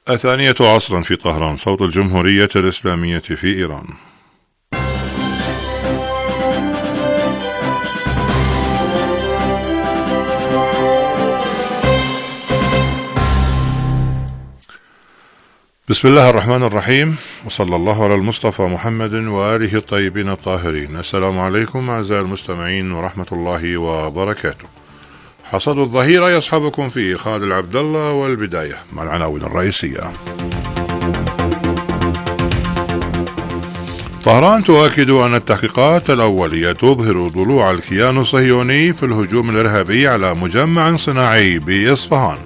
الثانية عصرا في طهران، صوت الجمهورية الإسلامية في إيران. بسم الله الرحمن الرحيم، وصلى الله على المصطفى محمد وآله الطيبين الطاهرين. السلام عليكم أعزائي المستمعين ورحمة الله وبركاته. حصاد الظهيرة يصحبكم فيه خالد العبد الله، والبداية مع العناوين الرئيسية. طهران تؤكد أن التحقيقات الأولية تظهر ضلوع الكيان الصهيوني في الهجوم الإرهابي على مجمع صناعي بإصفهان.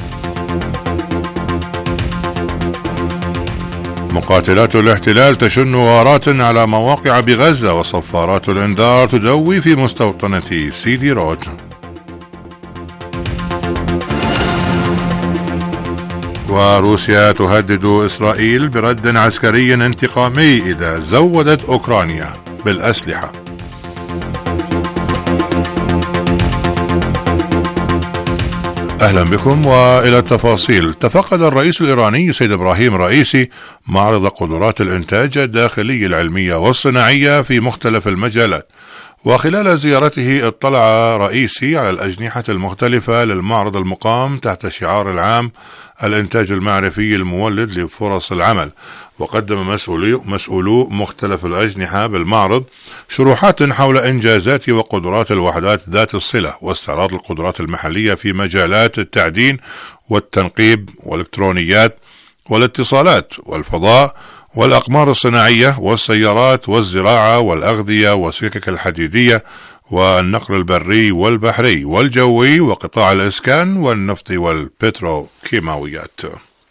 مقاتلات الاحتلال تشن غارات على مواقع بغزة، وصفارات الإنذار تدوي في مستوطنة سيدي روت. وروسيا تهدد إسرائيل برد عسكري انتقامي إذا زودت أوكرانيا بالأسلحة. أهلا بكم وإلى التفاصيل. تفقد الرئيس الإيراني سيد إبراهيم رئيسي معرض قدرات الإنتاج الداخلي العلمية والصناعية في مختلف المجالات، وخلال زيارته اطلع رئيسي على الأجنحة المختلفة للمعرض المقام تحت شعار العام الإنتاج المعرفي المولد لفرص العمل. وقدم مسؤولو مختلف الأجنحة بالمعرض شروحات حول إنجازات وقدرات الوحدات ذات الصلة، واستعراض القدرات المحلية في مجالات التعدين والتنقيب والإلكترونيات والاتصالات والفضاء والأقمار الصناعية والسيارات والزراعة والأغذية والسكك الحديدية والنقل البري والبحري والجوي وقطاع الإسكان والنفط والبتروكيماويات.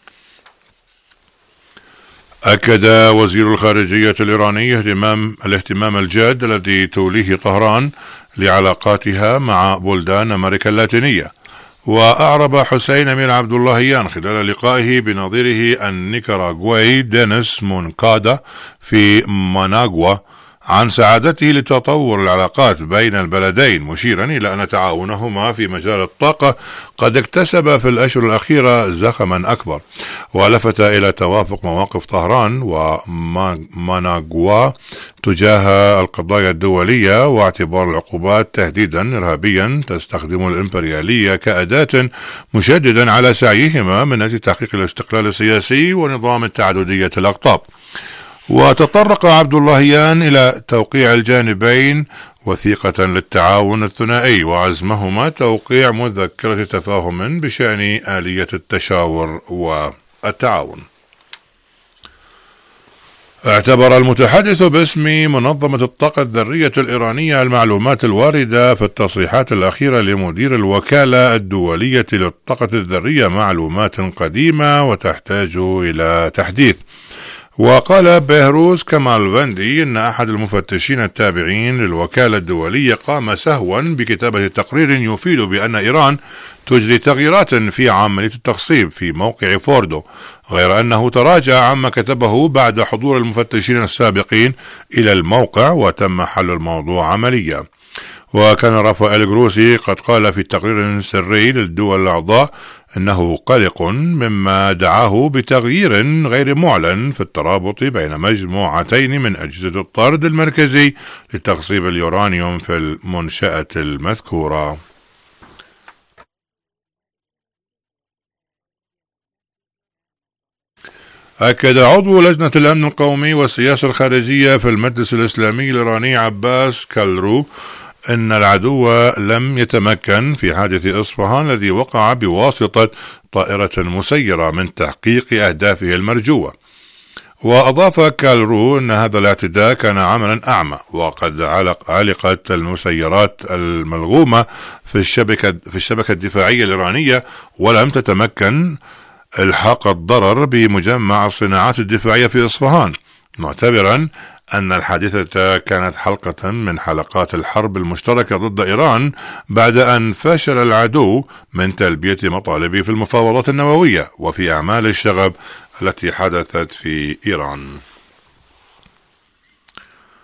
أكد وزير الخارجية الإيراني الاهتمام الجاد الذي توليه طهران لعلاقاتها مع بلدان أمريكا اللاتينية. وأعرب حسين أمير عبد اللهيان خلال لقائه بنظيره النيكاراغوي دينيس مونكادا في ماناغوا عن سعادته لتطور العلاقات بين البلدين، مشيرا إلى أن تعاونهما في مجال الطاقة قد اكتسب في الأشهر الأخيرة زخما أكبر. ولفت إلى توافق مواقف طهران وماناغوا تجاه القضايا الدولية، واعتبار العقوبات تهديدا إرهابيا تستخدم الإمبريالية كأداة، مشددا على سعيهما من أجل تحقيق الاستقلال السياسي ونظام التعددية الأقطاب. وتطرق عبد اللهيان إلى توقيع الجانبين وثيقة للتعاون الثنائي، وعزمهما توقيع مذكرة تفاهم بشأن آلية التشاور والتعاون. اعتبر المتحدث باسم منظمة الطاقة الذرية الإيرانية المعلومات الواردة في التصريحات الأخيرة لمدير الوكالة الدولية للطاقة الذرية معلومات قديمة وتحتاج إلى تحديث. وقال بهروز كمالفندي إن أحد المفتشين التابعين للوكالة الدولية قام سهوا بكتابة تقرير يفيد بأن إيران تجري تغييرات في عملية التخصيب في موقع فوردو، غير أنه تراجع عما كتبه بعد حضور المفتشين السابقين إلى الموقع وتم حل الموضوع عمليا. وكان رافائيل جروسي قد قال في تقرير سري للدول الأعضاء إنه قلق مما دعاه بتغيير غير معلن في الترابط بين مجموعتين من أجهزة الطرد المركزي لتخصيب اليورانيوم في المنشأة المذكورة. أكد عضو لجنة الأمن القومي والسياسة الخارجية في المجلس الإسلامي الإيراني عباس كالرو إن العدو لم يتمكن في حادث إصفهان الذي وقع بواسطة طائرة مسيرة من تحقيق أهدافه المرجوة. وأضاف كالرو أن هذا الاعتداء كان عملا أعمى، وقد علقت المسيرات الملغومة في الشبكة الدفاعية الإيرانية، ولم تتمكن إلحاق الضرر بمجمع الصناعات الدفاعية في إصفهان، معتبرا أن الحادثة كانت حلقة من حلقات الحرب المشتركة ضد إيران بعد أن فشل العدو من تلبية مطالبه في المفاوضات النووية وفي أعمال الشغب التي حدثت في إيران.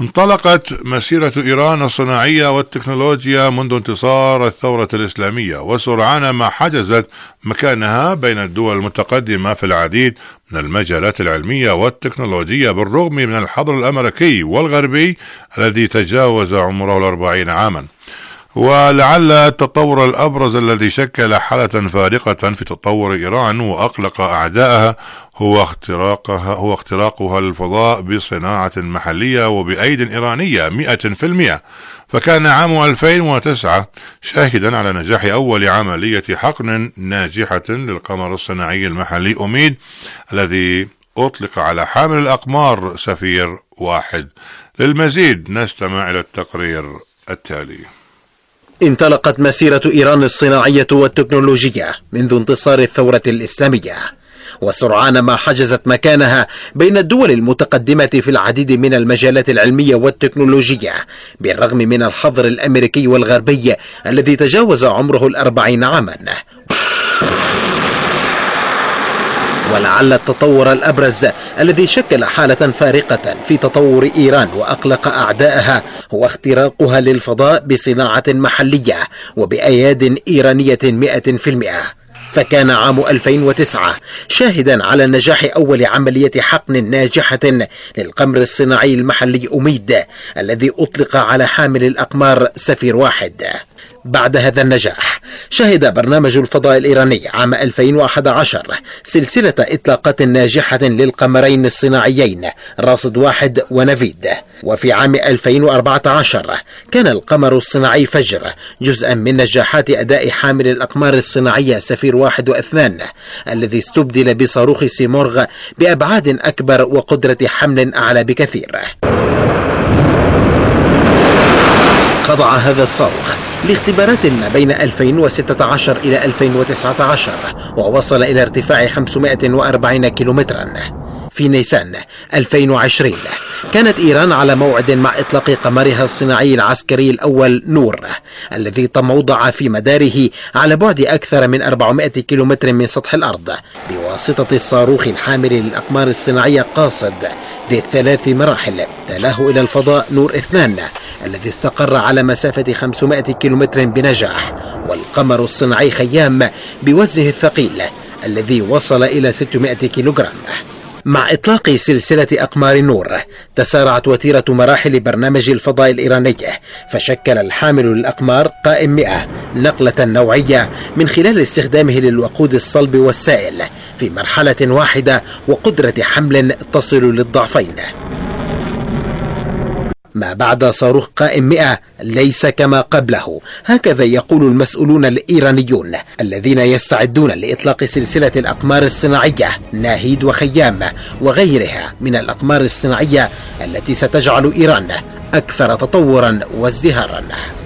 انطلقت مسيرة إيران الصناعية والتكنولوجيا منذ انتصار الثورة الإسلامية، وسرعان ما حجزت مكانها بين الدول المتقدمة في العديد من المجالات العلمية والتكنولوجية، بالرغم من الحظر الأمريكي والغربي الذي تجاوز عمره 40 عاما. ولعل التطور الأبرز الذي شكل حالة فارقة في تطور إيران وأقلق أعدائها هو اختراقها للفضاء بصناعة محلية وبأيد إيرانية 100%. فكان عام 2009 شاهدا على نجاح أول عملية حقن ناجحة للقمر الصناعي المحلي أميد، الذي أطلق على حامل الأقمار سفير 1. للمزيد نستمع إلى التقرير التالي. انطلقت مسيرة إيران الصناعية والتكنولوجية منذ انتصار الثورة الإسلامية، وسرعان ما حجزت مكانها بين الدول المتقدمة في العديد من المجالات العلمية والتكنولوجية، بالرغم من الحظر الأمريكي والغربي الذي تجاوز عمره 40 عاما. ولعل التطور الأبرز الذي شكل حالة فارقة في تطور إيران وأقلق أعدائها هو اختراقها للفضاء بصناعة محلية وبأياد إيرانية 100%. فكان عام 2009 شاهدا على نجاح أول عملية حقن ناجحة للقمر الصناعي المحلي أميد، الذي أطلق على حامل الأقمار سفير 1. بعد هذا النجاح شهد برنامج الفضاء الإيراني عام 2011 سلسلة إطلاقات ناجحة للقمرين الصناعيين راصد 1 ونفيد. وفي عام 2014 كان القمر الصناعي فجر جزءا من نجاحات أداء حامل الأقمار الصناعية سفير 1 و2، الذي استبدل بصاروخ سيمورغ بأبعاد أكبر وقدرة حمل أعلى بكثير. خضع هذا الصاروخ لاختبارات ما بين 2016 إلى 2019، ووصل إلى ارتفاع 540 كيلومترا. في نيسان 2020 كانت إيران على موعد مع إطلاق قمرها الصناعي العسكري الأول نور، الذي تموضع في مداره على بعد أكثر من 400 كيلومتر من سطح الأرض، بواسطة الصاروخ الحامل للأقمار الصناعية قاصد ذي 3 مراحل تلاه إلى الفضاء نور 2، الذي استقر على مسافة 500 كيلومتر بنجاح، والقمر الصناعي خيام بوزنه الثقيل الذي وصل إلى 600 كيلوغرام. مع إطلاق سلسلة أقمار نور تسارعت وتيرة مراحل برنامج الفضاء الإيراني، فشكل الحامل للأقمار قائم 100 نقلة نوعية من خلال استخدامه للوقود الصلب والسائل في مرحلة واحدة وقدرة حمل تصل للضعفين. ما بعد صاروخ قائم 100 ليس كما قبله، هكذا يقول المسؤولون الإيرانيون الذين يستعدون لإطلاق سلسلة الأقمار الصناعية ناهيد وخيام وغيرها من الأقمار الصناعية التي ستجعل إيران أكثر تطورا وازدهارا.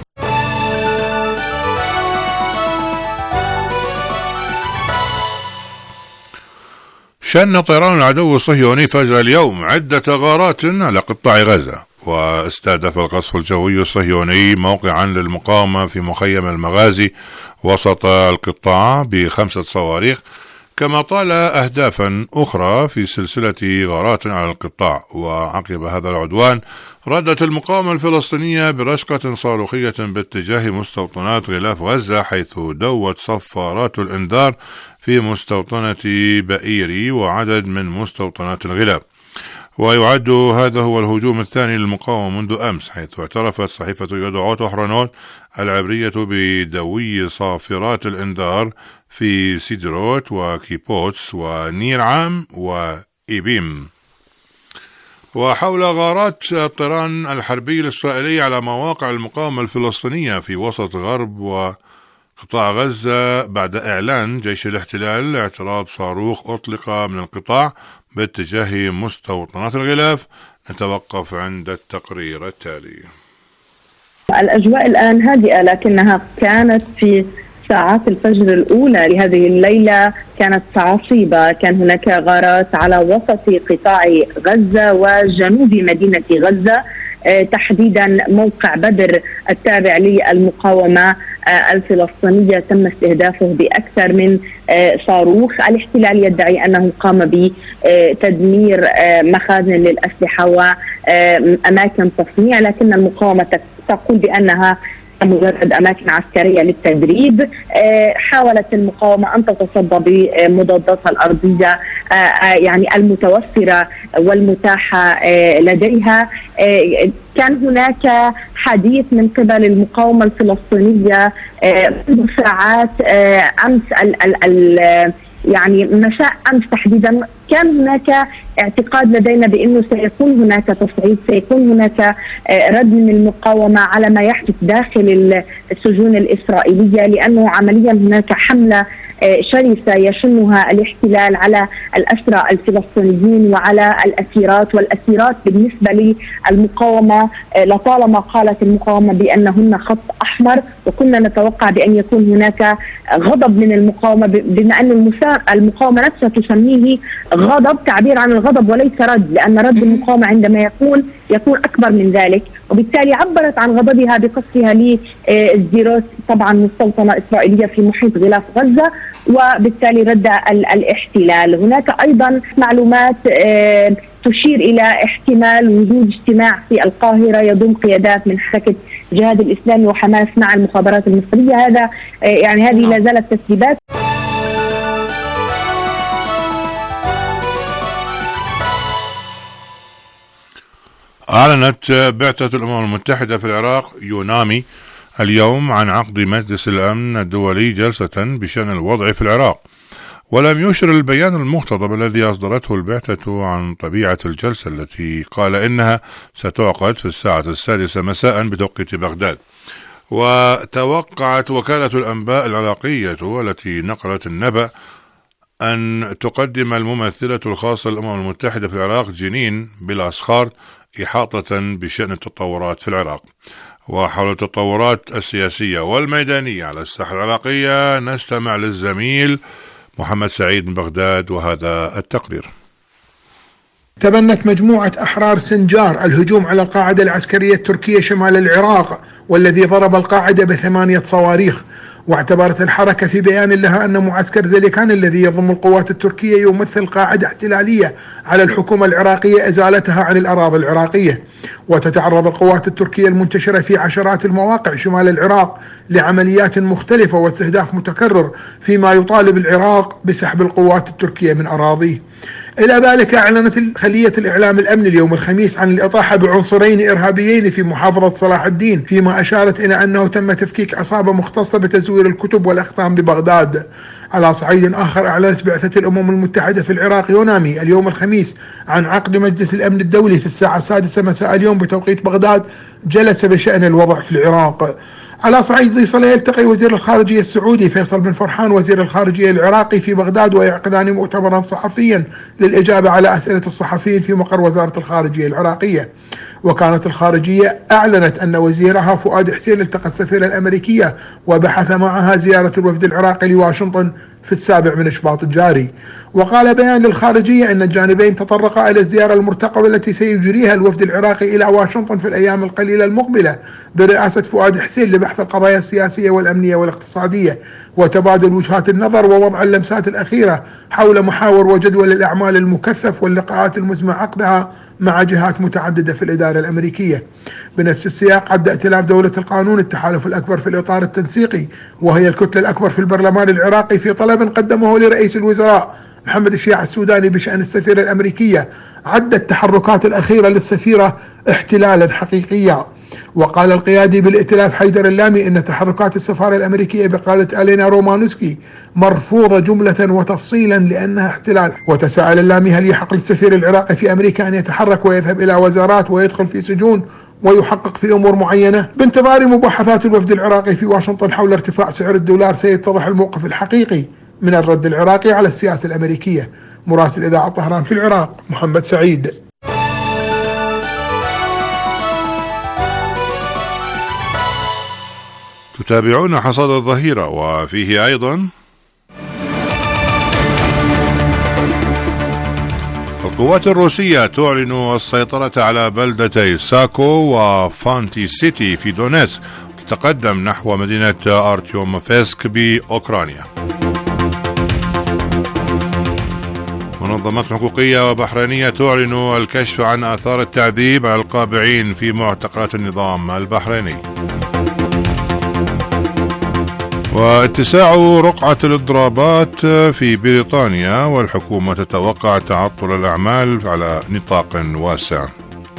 شن طيران العدو الصهيوني فجر اليوم عدة غارات على قطاع غزة، واستهدف القصف الجوي الصهيوني موقعا للمقاومة في مخيم المغازي وسط القطاع ب5 صواريخ، كما طال أهدافا أخرى في سلسلة غارات على القطاع. وعقب هذا العدوان ردت المقاومة الفلسطينية برشقة صاروخية باتجاه مستوطنات غلاف غزة، حيث دوت صفارات الإنذار في مستوطنة بئيري وعدد من مستوطنات الغلاف. ويعد هذا هو الهجوم الثاني للمقاومة منذ أمس، حيث اعترفت صحيفة يدعوت أحرنوت العبرية بدوي صافرات الإنذار في سيدروت وكيبوتس ونير عام وإيبيم. وحول غارات الطيران الحربي الإسرائيلي على مواقع المقاومة الفلسطينية في وسط غرب وقطاع غزة بعد إعلان جيش الاحتلال اعتراض صاروخ أطلق من القطاع باتجاه مستوطنات الغلاف. نتوقف عند التقرير التالي. الأجواء الآن هادئة، لكنها كانت في ساعات الفجر الأولى لهذه الليلة كانت عصيبة. كان هناك غارات على وسط قطاع غزة وجنوب مدينة غزة، تحديدا موقع بدر التابع للمقاومة الفلسطينية تم استهدافه بأكثر من صاروخ. الاحتلال يدعي أنه قام بتدمير مخازن للأسلحة وأماكن تصنيع، لكن المقاومة تقول بأنها مجرد أماكن عسكرية للتدريب. حاولت المقاومة أن تتصدى بمضاداتها الأرضية يعني المتوفرة والمتاحة لديها. كان هناك حديث من قبل المقاومة الفلسطينية منذ ساعات أمس يعني مساء أمس تحديدا، كان هناك اعتقاد لدينا بأنه سيكون هناك تصعيد، سيكون هناك رد من المقاومة على ما يحدث داخل السجون الإسرائيلية، لأنه عمليا هناك حملة شرسة يشنها الاحتلال على الأسرى الفلسطينيين وعلى الأسيرات. والأسيرات بالنسبة للمقاومة لطالما قالت المقاومة بأنهن خط أحمر، وكنا نتوقع بأن يكون هناك غضب من المقاومة، بما أن المقاومة نفسها تسميه غضب، تعبير عن الغضب وليس رد، لأن رد المقاومة عندما يكون أكبر من ذلك. وبالتالي عبرت عن غضبها بقصفها لزيروت، طبعا مستوطنة إسرائيلية في محيط غلاف غزة، وبالتالي رد الاحتلال. هناك أيضا معلومات تشير إلى احتمال وجود اجتماع في القاهرة يضم قيادات من حركة جهاد الإسلامي وحماس مع المخابرات المصرية. هذا يعني هذه لا زالت تسريبات. أعلنت بعثة الأمم المتحدة في العراق يونامي اليوم عن عقد مجلس الأمن الدولي جلسة بشأن الوضع في العراق، ولم يشر البيان المقتضب الذي أصدرته البعثة عن طبيعة الجلسة التي قال إنها ستعقد في الساعة 6 مساء بتوقيت بغداد. وتوقعت وكالة الأنباء العراقية التي نقلت النبأ أن تقدم الممثلة الخاصة للأمم المتحدة في العراق جنين بالأسخار إحاطة بشأن التطورات في العراق. وحول التطورات السياسية والميدانية على الساحة العراقية نستمع للزميل محمد سعيد من بغداد وهذا التقرير. تبنت مجموعة أحرار سنجار الهجوم على القاعدة العسكرية التركية شمال العراق، والذي ضرب القاعدة ب8 صواريخ. واعتبرت الحركة في بيان لها أن معسكر زليكان الذي يضم القوات التركية يمثل قاعدة احتلالية على الحكومة العراقية إزالتها عن الأراضي العراقية. وتتعرض القوات التركية المنتشرة في عشرات المواقع شمال العراق لعمليات مختلفة واستهداف متكرر، فيما يطالب العراق بسحب القوات التركية من أراضيه. إلى ذلك أعلنت خلية الإعلام الأمني اليوم الخميس عن الإطاحة بعنصرين إرهابيين في محافظة صلاح الدين، فيما أشارت إلى أنه تم تفكيك عصابة مختصة بتزوير الكتب والأختام ببغداد. على صعيد آخر أعلنت بعثة الأمم المتحدة في العراق يونامي اليوم الخميس عن عقد مجلس الأمن الدولي في الساعة 6 مساء اليوم بتوقيت بغداد جلسة بشأن الوضع في العراق. على صعيد ذي صلة يلتقي وزير الخارجية السعودي فيصل بن فرحان وزير الخارجية العراقي في بغداد، ويعقدان مؤتمرا صحفيا للإجابة على أسئلة الصحفيين في مقر وزارة الخارجية العراقية. وكانت الخارجية أعلنت أن وزيرها فؤاد حسين التقى السفيرة الأمريكية وبحث معها زيارة الوفد العراقي لواشنطن في 7 شباط الجاري. وقال بيان للخارجية أن الجانبين تطرقا إلى الزيارة المرتقبة التي سيجريها الوفد العراقي إلى واشنطن في الأيام القليلة المقبلة برئاسة فؤاد حسين لبحث القضايا السياسية والأمنية والاقتصادية وتبادل وجهات النظر ووضع اللمسات الأخيرة حول محاور وجدول الأعمال المكثف واللقاءات المزمع عقدها مع جهات متعددة في الإدارة الأمريكية. بنفس السياق عد ائتلاف دولة القانون التحالف الأكبر في الإطار التنسيقي، وهي الكتلة الأكبر في البرلمان العراقي، في طلب قدمه لرئيس الوزراء محمد الشيع السوداني بشأن السفيرة الأمريكية، عد التحركات الأخيرة للسفيرة احتلالا حقيقيا. وقال القيادي بالائتلاف حيدر اللامي إن تحركات السفارة الأمريكية بقيادة ألينا رومانوسكي مرفوضة جملة وتفصيلا لأنها احتلال. وتساءل اللامي هل يحق للسفير العراقي في أمريكا أن يتحرك ويذهب إلى وزارات ويدخل في سجون ويحقق في أمور معينة؟ بانتظار مباحثات الوفد العراقي في واشنطن حول ارتفاع سعر الدولار سيتضح الموقف الحقيقي من الرد العراقي على السياسة الأمريكية. مراسل إذاعة طهران في العراق محمد سعيد. تتابعون حصاد الظهيرة وفيه أيضا القوات الروسية تعلن السيطرة على بلدتي ساكو وفانتي سيتي في دونيتسك، تتقدم نحو مدينة أرتيوموفسك بأوكرانيا. منظمات حقوقية وبحرينية تعلن الكشف عن آثار التعذيب على القابعين في معتقلات النظام البحريني. واتساع رقعة الإضرابات في بريطانيا، والحكومة تتوقع تعطل الأعمال على نطاق واسع.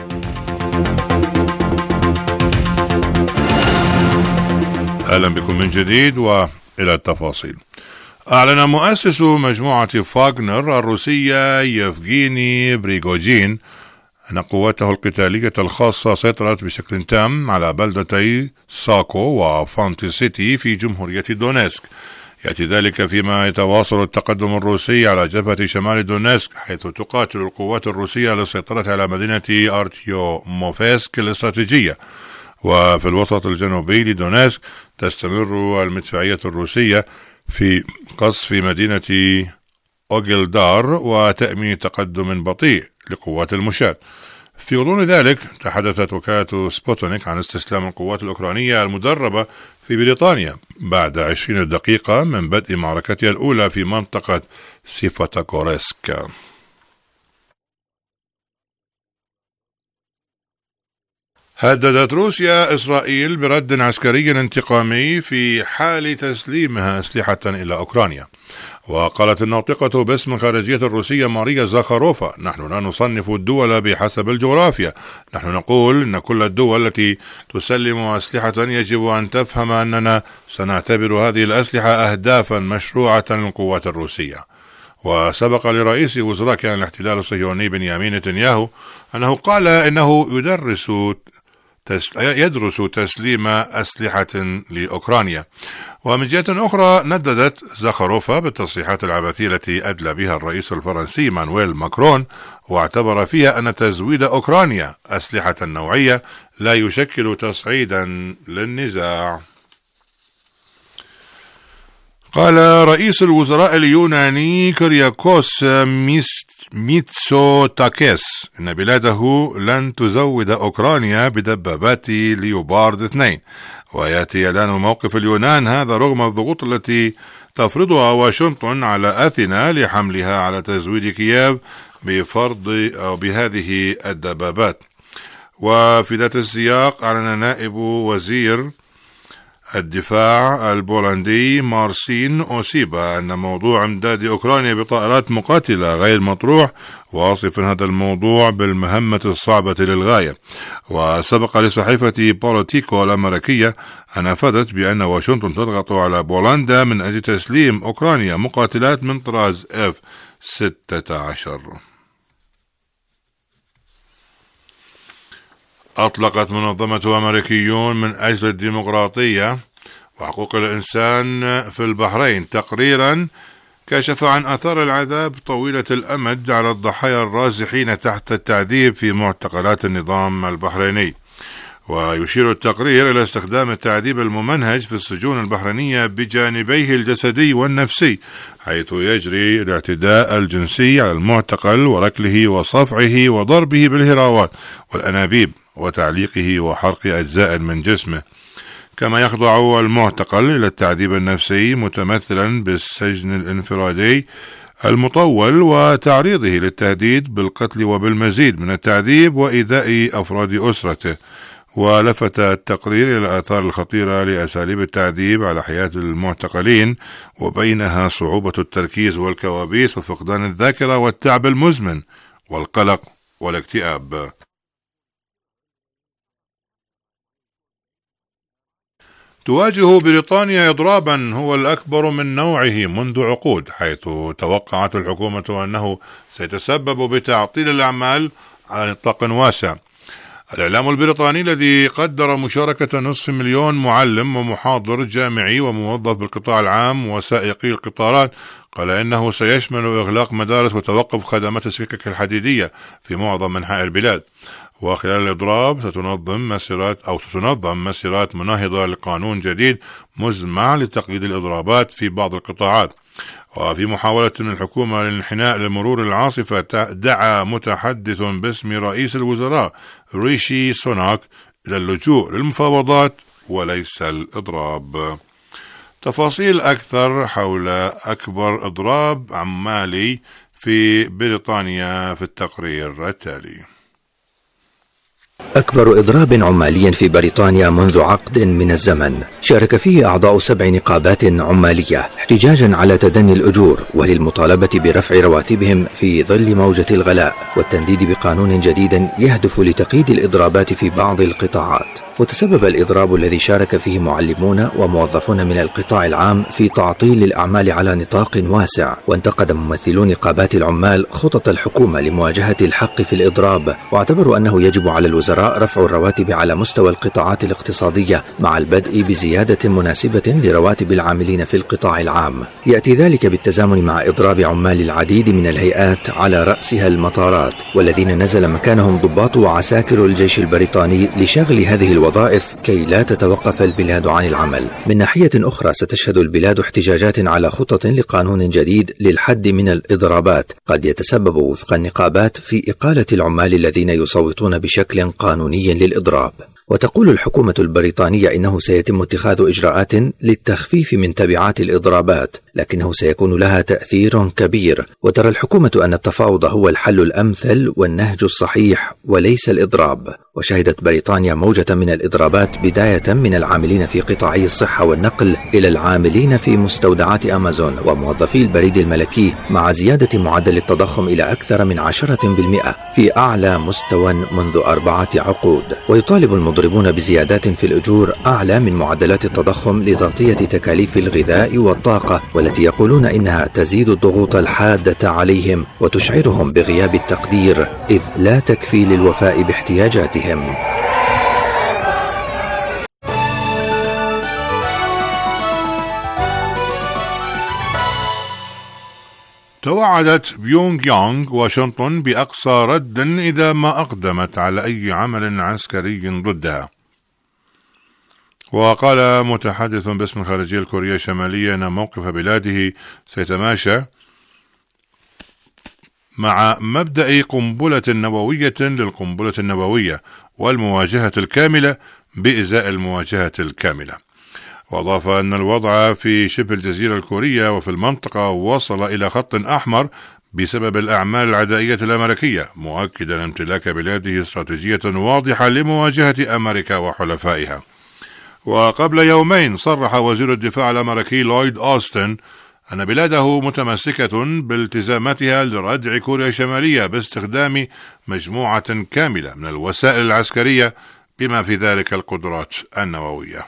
أهلا بكم من جديد وإلى التفاصيل. أعلن مؤسس مجموعة فاغنر الروسية يفغيني بريغوجين أن قواته القتالية الخاصة سيطرت بشكل تام على بلدتي ساكو وفانتي سيتي في جمهورية دونيتسك. يأتي ذلك فيما يتواصل التقدم الروسي على جبهة شمال دونيتسك، حيث تقاتل القوات الروسية للسيطرة على مدينة أرتيوموفسك الاستراتيجية. وفي الوسط الجنوبي لدونيتسك تستمر المدفعية الروسية في قصف مدينة أوغيلدار وتأمين تقدم بطيء لقوات المشاة. في غضون ذلك تحدثت وكالة سبوتنيك عن استسلام القوات الأوكرانية المدربة في بريطانيا بعد 20 دقيقة من بدء معركتها الأولى في منطقة سيفاتاكورسك. هددت روسيا إسرائيل برد عسكري انتقامي في حال تسليمها أسلحة إلى أوكرانيا. وقالت الناطقة باسم الخارجية الروسية ماريا زاخاروفا: نحن لا نصنف الدول بحسب الجغرافيا، نحن نقول إن كل الدول التي تسلم أسلحة يجب أن تفهم أننا سنعتبر هذه الأسلحة أهدافا مشروعة للقوات الروسية. وسبق لرئيس وزراء كيان الاحتلال الصهيوني بنيامين نتنياهو أنه قال إنه يدرس تسليم أسلحة لأوكرانيا. ومن جهة أخرى نددت زاخاروفا بالتصريحات العبثية التي أدلى بها الرئيس الفرنسي مانويل ماكرون، واعتبر فيها أن تزويد أوكرانيا أسلحة نوعية لا يشكل تصعيدا للنزاع. قال رئيس الوزراء اليوناني كيرياكوس ميتسوتاكيس إن بلاده لن تزود أوكرانيا بدبابات ليوبارد 2. ويأتي إعلان موقف اليونان هذا رغم الضغوط التي تفرضها واشنطن على أثينا لحملها على تزويد كييف بفرض أو بهذه الدبابات. وفي ذات السياق أعلن نائب وزير الدفاع البولندي مارسين أوسيبا أن موضوع امداد أوكرانيا بطائرات مقاتلة غير مطروح، واصفا هذا الموضوع بالمهمة الصعبة للغاية. وسبق لصحيفة بوليتيكو الأمريكية أن أفادت بأن واشنطن تضغط على بولندا من أجل تسليم أوكرانيا مقاتلات من طراز F-16. أطلقت منظمة أمريكيون من أجل الديمقراطية وحقوق الإنسان في البحرين تقريرا كشف عن آثار العذاب طويلة الأمد على الضحايا الرازحين تحت التعذيب في معتقلات النظام البحريني. ويشير التقرير إلى استخدام التعذيب الممنهج في السجون البحرينية بجانبيه الجسدي والنفسي، حيث يجري الاعتداء الجنسي على المعتقل وركله وصفعه وضربه بالهراوات والأنابيب وتعليقه وحرق أجزاء من جسمه. كما يخضع المعتقل إلى التعذيب النفسي متمثلا بالسجن الانفرادي المطول وتعريضه للتهديد بالقتل وبالمزيد من التعذيب وإيذاء أفراد أسرته. ولفت التقرير إلى الآثار الخطيرة لأساليب التعذيب على حياة المعتقلين، وبينها صعوبة التركيز والكوابيس وفقدان الذاكرة والتعب المزمن والقلق والاكتئاب. تواجه بريطانيا إضرابا هو الأكبر من نوعه منذ عقود، حيث توقعت الحكومة أنه سيتسبب بتعطيل الأعمال على نطاق واسع. الإعلام البريطاني الذي قدر مشاركة 500,000 معلم ومحاضر جامعي وموظف بالقطاع العام وسائقي القطارات قال إنه سيشمل إغلاق مدارس وتوقف خدمات السكك الحديدية في معظم أنحاء البلاد. وخلال الإضراب ستنظم مسيرات مناهضة لقانون جديد مزمع لتقييد الإضرابات في بعض القطاعات. وفي محاولة من الحكومة للانحناء لمرور العاصفة، دعا متحدث باسم رئيس الوزراء ريشي سوناك إلى اللجوء للمفاوضات وليس الإضراب. تفاصيل أكثر حول أكبر إضراب عمالي في بريطانيا في التقرير التالي. أكبر إضراب عمالي في بريطانيا منذ عقد من الزمن، شارك فيه أعضاء 7 نقابات عمالية احتجاجا على تدني الأجور وللمطالبة برفع رواتبهم في ظل موجة الغلاء، والتنديد بقانون جديد يهدف لتقييد الإضرابات في بعض القطاعات. وتسبب الإضراب الذي شارك فيه معلمون وموظفون من القطاع العام في تعطيل الأعمال على نطاق واسع. وانتقد ممثلو نقابات العمال خطط الحكومة لمواجهة الحق في الإضراب، واعتبروا أنه يجب على الوزراء رفع الرواتب على مستوى القطاعات الاقتصادية مع البدء بزيادة مناسبة لرواتب العاملين في القطاع العام. يأتي ذلك بالتزامن مع إضراب عمال العديد من الهيئات على رأسها المطارات، والذين نزل مكانهم ضباط وعساكر الجيش البريطاني لشغل هذه الوظائف كي لا تتوقف البلاد عن العمل. من ناحية أخرى ستشهد البلاد احتجاجات على خطط لقانون جديد للحد من الإضرابات قد يتسبب وفق النقابات في إقالة العمال الذين يصوتون بشكل قانوني للإضراب. وتقول الحكومة البريطانية إنه سيتم اتخاذ إجراءات للتخفيف من تبعات الإضرابات، لكنه سيكون لها تأثير كبير. وترى الحكومة أن التفاوض هو الحل الأمثل والنهج الصحيح وليس الإضراب. وشهدت بريطانيا موجة من الإضرابات بداية من العاملين في قطاعي الصحة والنقل إلى العاملين في مستودعات أمازون وموظفي البريد الملكي، مع زيادة معدل التضخم إلى أكثر من 10% في أعلى مستوى منذ 4 عقود. ويطالب المضربون بزيادات في الأجور أعلى من معدلات التضخم لتغطية تكاليف الغذاء والطاقة، والتي يقولون إنها تزيد الضغوط الحادة عليهم وتشعرهم بغياب التقدير، إذ لا تكفي للوفاء باحتياجاتهم. توعدت بيونغ يانغ واشنطن بأقصى رد إذا ما أقدمت على أي عمل عسكري ضدها. وقال متحدث باسم الخارجية الكورية الشمالية أن موقف بلاده سيتماشى مع مبدأ قنبلة نووية للقنبلة النووية والمواجهة الكاملة بإزاء المواجهة الكاملة. وأضاف أن الوضع في شبه الجزيرة الكورية وفي المنطقة وصل إلى خط أحمر بسبب الأعمال العدائية الأمريكية، مؤكدا امتلاك بلاده استراتيجية واضحة لمواجهة أمريكا وحلفائها. وقبل يومين صرح وزير الدفاع الأمريكي لويد أوستن أن بلاده متمسكة بالتزاماتها لردع كوريا الشمالية باستخدام مجموعة كاملة من الوسائل العسكرية بما في ذلك القدرات النووية.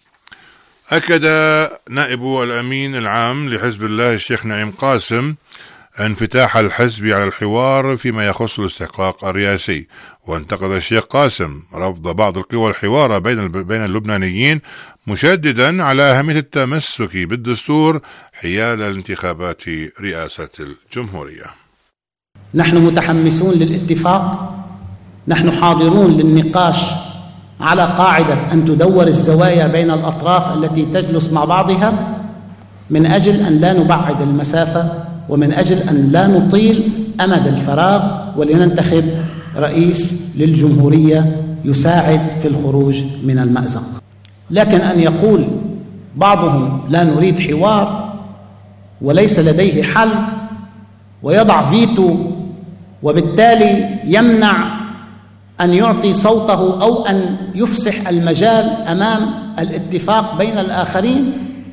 أكد نائب الأمين العام لحزب الله الشيخ نعيم قاسم انفتاح الحزب على الحوار فيما يخص الاستحقاق الرئاسي، وانتقد الشيخ قاسم رفض بعض القوى الحوار بين اللبنانيين، مشددا على أهمية التمسك بالدستور حيال الانتخابات رئاسة الجمهورية. نحن متحمسون للاتفاق، نحن حاضرون للنقاش على قاعدة أن تدور الزوايا بين الأطراف التي تجلس مع بعضها، من أجل أن لا نبعد المسافة ومن أجل أن لا نطيل أمد الفراغ، ولننتخب رئيس للجمهورية يساعد في الخروج من المأزق. لكن أن يقول بعضهم لا نريد حوار وليس لديه حل ويضع فيتو وبالتالي يمنع أن يعطي صوته أو أن يفسح المجال أمام الاتفاق بين الآخرين،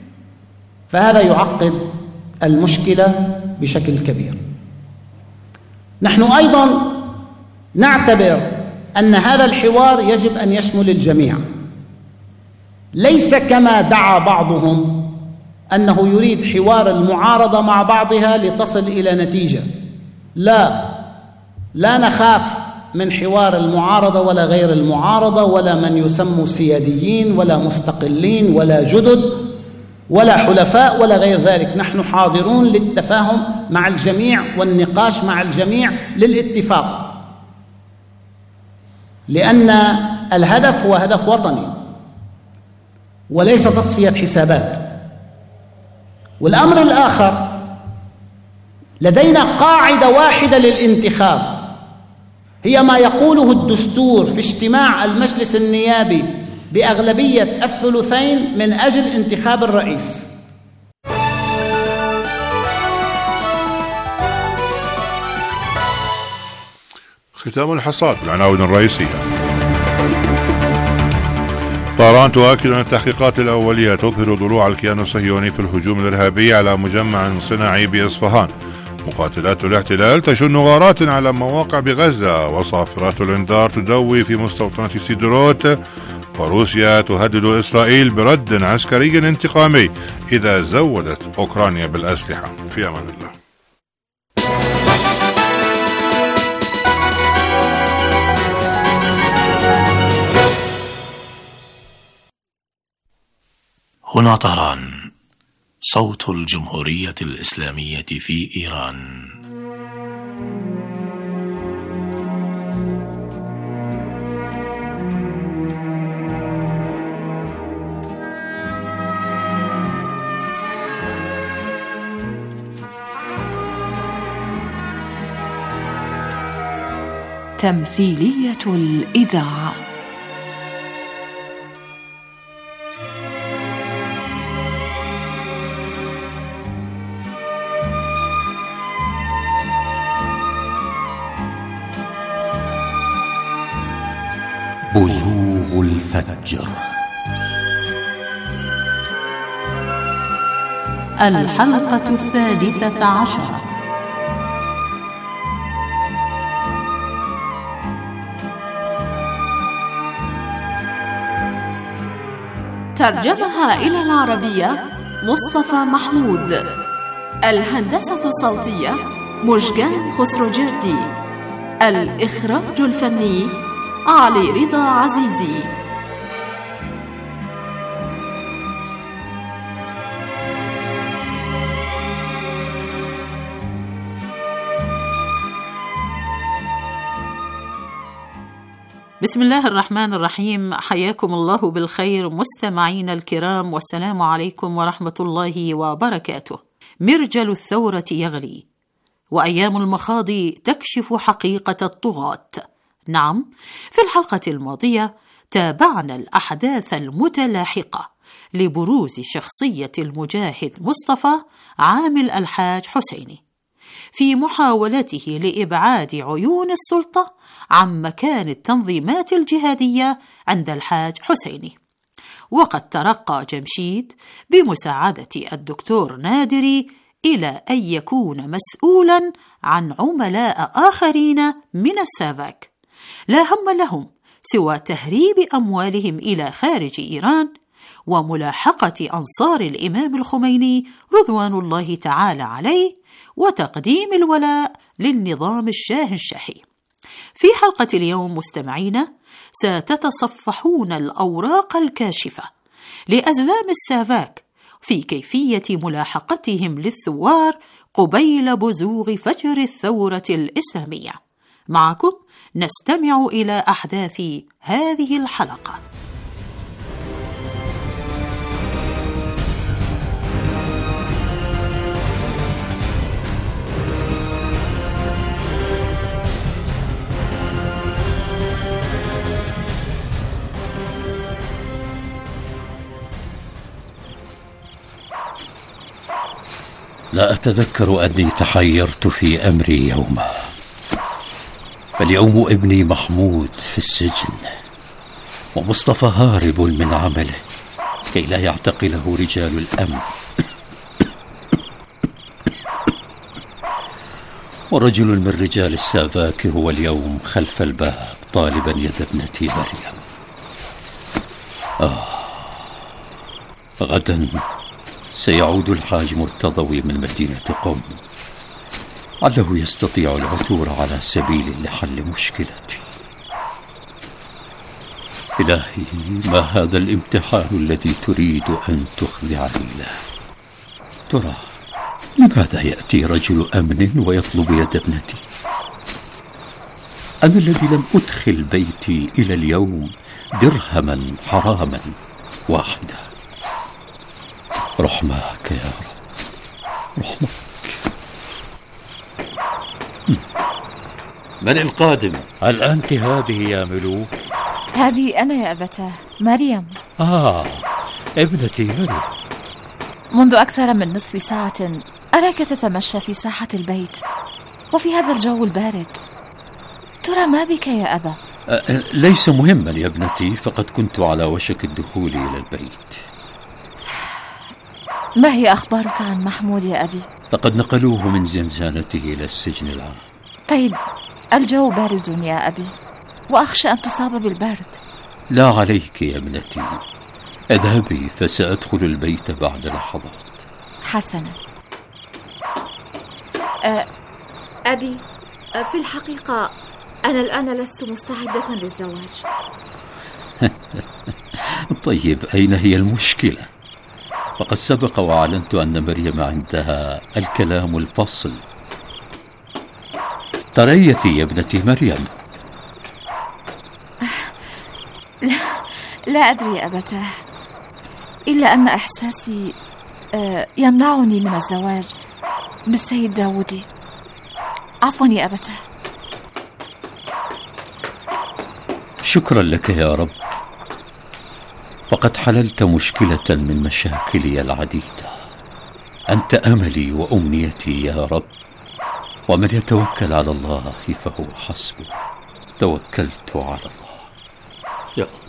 فهذا يعقد المشكلة بشكل كبير. نحن أيضا نعتبر أن هذا الحوار يجب أن يشمل الجميع، ليس كما دعا بعضهم أنه يريد حوار المعارضة مع بعضها لتصل إلى نتيجة. لا نخاف من حوار المعارضة ولا غير المعارضة ولا من يسموا سياديين ولا مستقلين ولا جدد ولا حلفاء ولا غير ذلك. نحن حاضرون للتفاهم مع الجميع والنقاش مع الجميع للاتفاق، لأن الهدف هو هدف وطني وليس تصفية حسابات. والأمر الآخر لدينا قاعدة واحدة للانتخاب، هي ما يقوله الدستور في اجتماع المجلس النيابي بأغلبية 2/3 من أجل انتخاب الرئيس. ختام الحصاد بالعناوين الرئيسية. طهران تؤكد أن التحقيقات الأولية تظهر ضلوع الكيان الصهيوني في الهجوم الإرهابي على مجمع صناعي بإصفهان. مقاتلات الاحتلال تشن غارات على مواقع بغزة، وصافرات الإنذار تدوي في مستوطنة سيدروت. وروسيا تهدد إسرائيل برد عسكري انتقامي إذا زودت أوكرانيا بالأسلحة. في أمان الله. هنا طهران، صوت الجمهورية الإسلامية في إيران. تمثيلية الإذاعة. بزوغ الفجر. الحلقة 13. ترجمها إلى العربية مصطفى محمود. الهندسة الصوتية مجان خسروجردي. الإخراج الفني علي رضا عزيزي. بسم الله الرحمن الرحيم. حياكم الله بالخير مستمعين الكرام، والسلام عليكم ورحمة الله وبركاته. مرجل الثورة يغلي، وأيام المخاض تكشف حقيقة الطغاة. نعم، في الحلقة الماضية تابعنا الأحداث المتلاحقة لبروز شخصية المجاهد مصطفى عامل الحاج حسيني في محاولته لإبعاد عيون السلطة عن مكان التنظيمات الجهادية عند الحاج حسيني. وقد ترقى جمشيد بمساعدة الدكتور نادري إلى أن يكون مسؤولا عن عملاء آخرين من السافاك لا هم لهم سوى تهريب أموالهم إلى خارج إيران وملاحقة أنصار الإمام الخميني رضوان الله تعالى عليه وتقديم الولاء للنظام الشاهنشاهي. في حلقة اليوم مستمعين ستتصفحون الأوراق الكاشفة لأزلام السافاك في كيفية ملاحقتهم للثوار قبيل بزوغ فجر الثورة الإسلامية. معكم نستمع إلى أحداث هذه الحلقة. لا أتذكر أني تحيرت في أمري يوما، فاليوم ابني محمود في السجن، ومصطفى هارب من عمله كي لا يعتقله رجال الأمن، ورجل من رجال السافاك هو اليوم خلف الباب طالبا يد ابنتي مريم. غدا سيعود الحاج مرتضوي من مدينة قم، علّه يستطيع العثور على سبيل لحل مشكلتي. إلهي، ما هذا الامتحان الذي تريد أن تخضعني له؟ ترى لماذا يأتي رجل أمن ويطلب يد ابنتي؟ أنا الذي لم أدخل بيتي إلى اليوم درهما حراما واحدا. رحمك يا رب، رحمك. من القادم؟ هل أنت هذه يا ملوك؟ هذه أنا يا أبتاه، مريم. ابنتي مريم. منذ أكثر من نصف ساعة أراك تتمشى في ساحة البيت وفي هذا الجو البارد. ترى ما بك يا أبا؟ ليس مهما يا ابنتي، فقد كنت على وشك الدخول إلى البيت. ما هي أخبارك عن محمود يا أبي؟ لقد نقلوه من زنزانته إلى السجن العام. طيب، الجو بارد يا أبي، وأخشى أن تصاب بالبرد. لا عليك يا ابنتي، اذهبي فسأدخل البيت بعد لحظات. حسنا. أبي، في الحقيقة أنا الآن لست مستعدة للزواج. طيب، أين هي المشكلة؟ وقد سبق وأعلنت أن مريم عندها الكلام الفصل. تريثي يا ابنتي مريم. لا أدري يا أبتاه، إلا أن إحساسي يمنعني من الزواج بالسيد داودي. عفوا يا أبتاه. شكرا لك يا رب، فقد حللت مشكلة من مشاكلي العديدة. أنت أملي وأمنيتي يا رب، ومن يتوكل على الله فهو حسبه. توكلت على الله يا الله.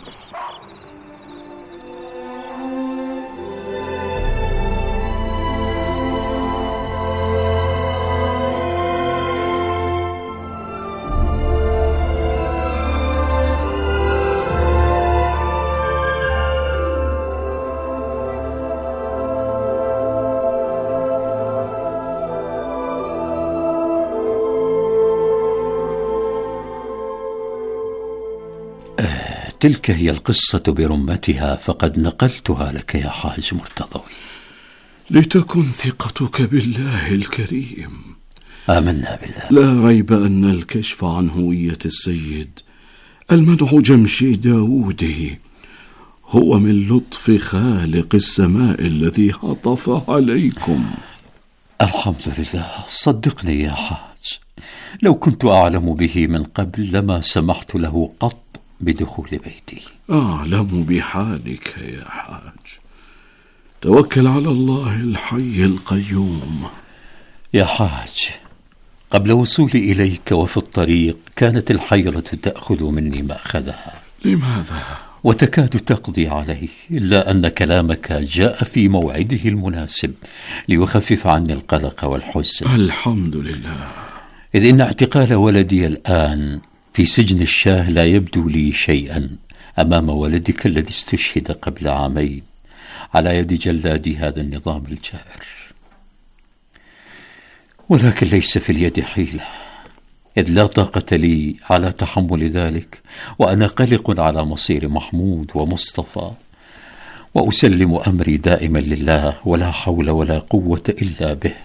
تلك هي القصة برمتها، فقد نقلتها لك يا حاج مرتضوي. لتكن ثقتك بالله الكريم. آمنا بالله. لا ريب أن الكشف عن هوية السيد المدعو جمشيد داودي هو من لطف خالق السماء الذي عطف عليكم. الحمد لله. صدقني يا حاج، لو كنت أعلم به من قبل لما سمحت له قط بدخول بيتي. أعلم بحالك يا حاج. توكل على الله الحي القيوم. يا حاج، قبل وصولي إليك وفي الطريق كانت الحيرة تأخذ مني مأخذها. لماذا؟ وتكاد تقضي علي، إلا أن كلامك جاء في موعده المناسب ليخفف عني القلق والحزن. الحمد لله. إذ إن اعتقال ولدي الآن في سجن الشاه لا يبدو لي شيئا أمام ولدك الذي استشهد قبل عامين على يد جلاد هذا النظام الجائر. ولكن ليس في اليد حيلة، إذ لا طاقة لي على تحمل ذلك، وأنا قلق على مصير محمود ومصطفى، وأسلم أمري دائما لله، ولا حول ولا قوة إلا به.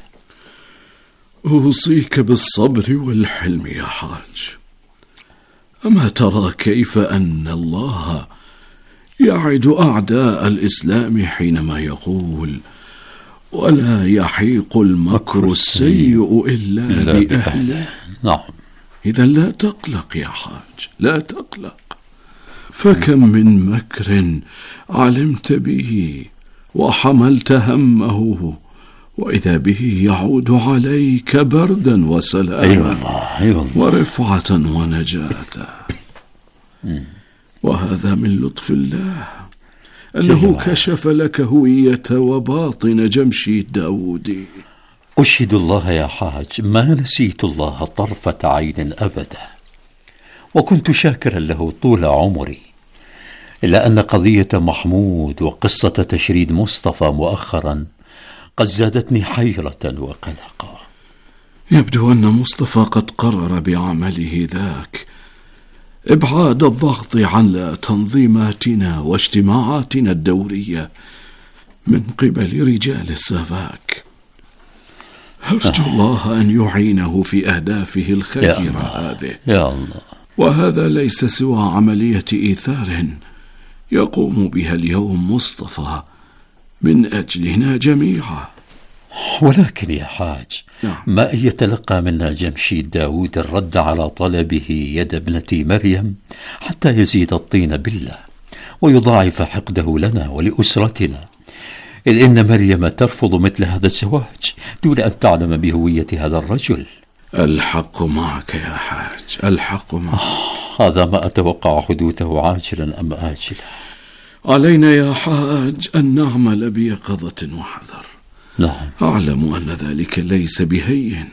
أوصيك بالصبر والحلم يا حاج. أما ترى كيف أن الله يعد أعداء الإسلام حينما يقول: ولا يحيق المكر السيء إلا بأهله. نعم. إذا لا تقلق يا حاج، لا تقلق. فكم من مكر علمت به وحملت همه، وإذا به يعود عليك بردا وسلاما ورفعة ونجاة. وهذا من لطف الله أنه كشف لك هوية وباطن جمشيد داودي. أشهد الله يا حاج ما نسيت الله طرفة عين أبدا، وكنت شاكرا له طول عمري، إلا أن قضية محمود وقصة تشريد مصطفى مؤخرا قد زادتني حيرة وقلقا. يبدو أن مصطفى قد قرر بعمله ذاك إبعاد الضغط عن تنظيماتنا واجتماعاتنا الدورية من قبل رجال السفاك. أرجو الله أن يعينه في أهدافه الخيرة هذه يا الله. وهذا ليس سوى عملية إيثار يقوم بها اليوم مصطفى من أجلنا جميعا. ولكن يا حاج، ما إن يتلقى منا جمشيد داود الرد على طلبه يد ابنة مريم حتى يزيد الطين بلة ويضاعف حقده لنا ولأسرتنا، إذ إن مريم ترفض مثل هذا الزواج دون أن تعلم بهوية هذا الرجل. الحق معك يا حاج، الحق معك. هذا ما أتوقع حدوثه عاجلا أم آجلا. علينا يا حاج أن نعمل بيقظة وحذر. نعم، أعلم أن ذلك ليس بهين،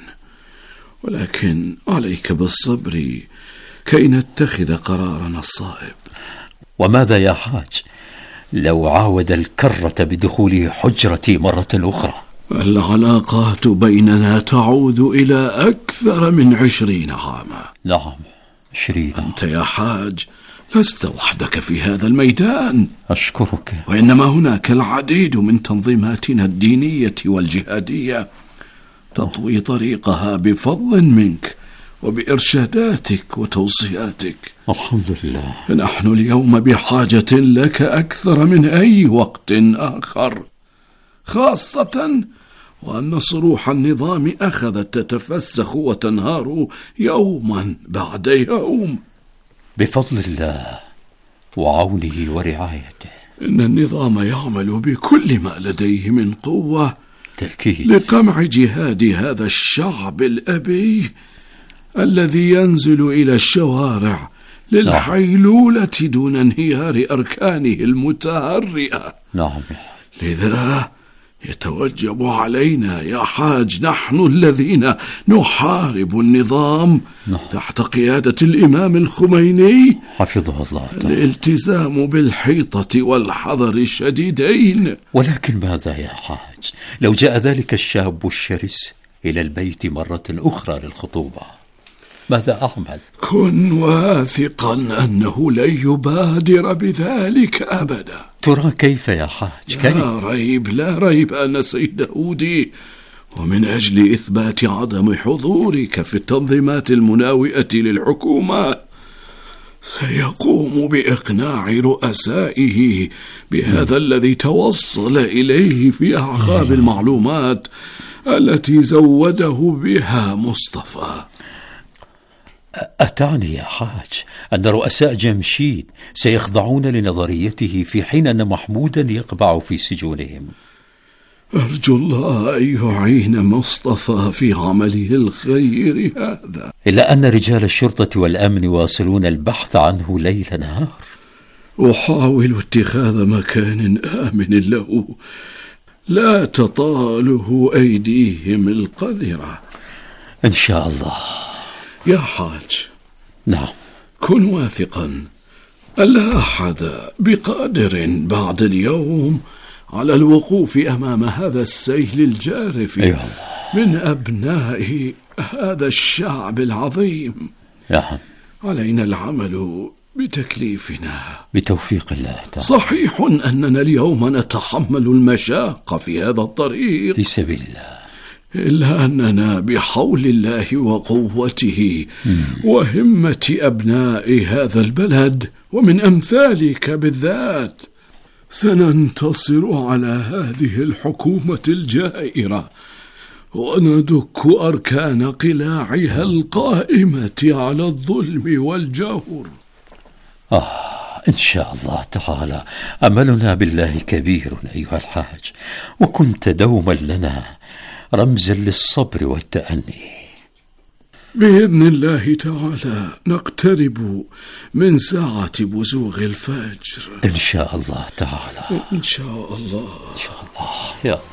ولكن عليك بالصبر كي نتخذ قرارنا الصائب. وماذا يا حاج لو عاود الكرة بدخول حجرتي مرة أخرى؟ العلاقات بيننا تعود إلى أكثر من 20 عاما. نعم، 20. أنت يا حاج لست وحدك في هذا الميدان. أشكرك. وإنما هناك العديد من تنظيماتنا الدينية والجهادية تطوي طريقها بفضل منك وبإرشاداتك وتوصياتك. الحمد لله. نحن اليوم بحاجة لك أكثر من أي وقت آخر، خاصة وأن صروح النظام أخذت تتفسخ وتنهار يوما بعد يوم. بفضل الله وعونه ورعايته. إن النظام يعمل بكل ما لديه من قوة تأكيد لقمع جهاد هذا الشعب الأبي الذي ينزل إلى الشوارع للحيلولة دون انهيار أركانه المتهرئة. نعم. لذا يتوجب علينا يا حاج، نحن الذين نحارب النظام تحت قيادة الإمام الخميني حفظه الله تعالى، الالتزام بالحيطة والحذر الشديدين. ولكن ماذا يا حاج لو جاء ذلك الشاب الشرس إلى البيت مرة أخرى للخطوبة؟ ماذا أعمل؟ كن واثقا أنه لن يبادر بذلك أبدا. ترى كيف يا حاج؟ لا ريب أن سيد داودي، ومن أجل إثبات عدم حضورك في التنظيمات المناوئة للحكومة سيقوم بإقناع رؤسائه بهذا الذي توصل إليه في أعقاب المعلومات التي زوده بها مصطفى. أتعني يا حاج أن رؤساء جمشيد سيخضعون لنظريته في حين أن محمودا يقبع في سجونهم؟ أرجو الله أن يعين مصطفى في عمله الخير هذا. إلا أن رجال الشرطة والأمن واصلون البحث عنه ليل نهار. أحاول اتخاذ مكان آمن له لا تطاله أيديهم القذرة. إن شاء الله يا حاج. نعم. كن واثقا لا أحد بقادر بعد اليوم على الوقوف أمام هذا السيل الجارف من أبناء هذا الشعب العظيم. نعم. علينا العمل بتكليفنا بتوفيق الله تعالى. صحيح أننا اليوم نتحمل المشاق في هذا الطريق في سبيل الله، إلا أننا بحول الله وقوته وهمة أبناء هذا البلد ومن أمثالك بالذات سننتصر على هذه الحكومة الجائرة وندك أركان قلاعها القائمة على الظلم والجور. إن شاء الله تعالى. أملنا بالله كبير أيها الحاج، وكنت دوما لنا رمزا للصبر والتأني. بإذن الله تعالى نقترب من ساعة بزوغ الفجر إن شاء الله تعالى. إن شاء الله. إن شاء الله يا الله.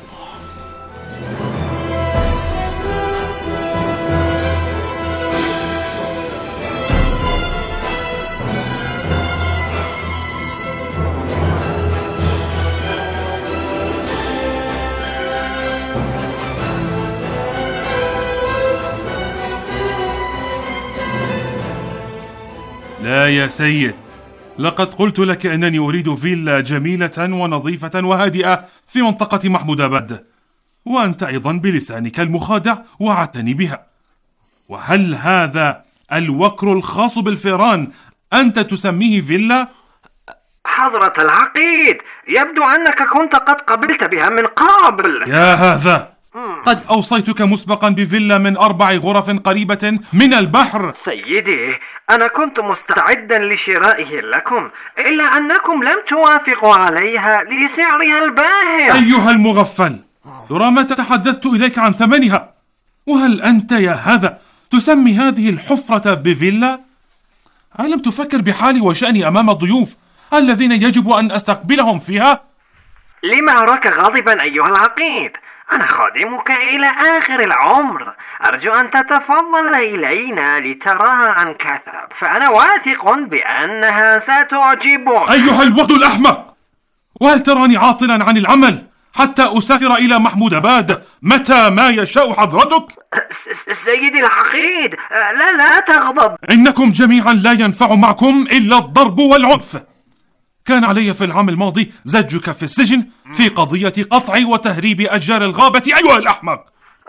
لا يا سيد، لقد قلت لك أنني أريد فيلا جميلة ونظيفة وهادئة في منطقة محمود آباد، وأنت أيضا بلسانك المخادع وعدتني بها. وهل هذا الوكر الخاص بالفئران أنت تسميه فيلا؟ حضرة العقيد، يبدو أنك كنت قد قبلت بها من قبل. يا هذا، قد أوصيتك مسبقا بفيلا من 4 غرف قريبة من البحر. سيدي، أنا كنت مستعدا لشرائه لكم، إلا أنكم لم توافقوا عليها لسعرها الباهظ. أيها المغفل، ترى ما تحدثت إليك عن ثمنها؟ وهل أنت يا هذا تسمي هذه الحفرة بفيلا؟ ألم تفكر بحالي وشأني أمام الضيوف الذين يجب أن أستقبلهم فيها؟ لما أراك غاضبا أيها العقيد؟ أنا خادمك إلى آخر العمر، أرجو أن تتفضل إلينا لتراها عن كثب، فأنا واثق بأنها ستعجبك. أيها الواد الأحمق، وهل تراني عاطلا عن العمل حتى أسافر إلى محموداباد متى ما يشاء حضرتك؟ سيدي العقيد، لا تغضب. إنكم جميعا لا ينفع معكم إلا الضرب والعنف. كان علي في العام الماضي زجك في السجن في قضية قطع وتهريب أشجار الغابة أيها الأحمق.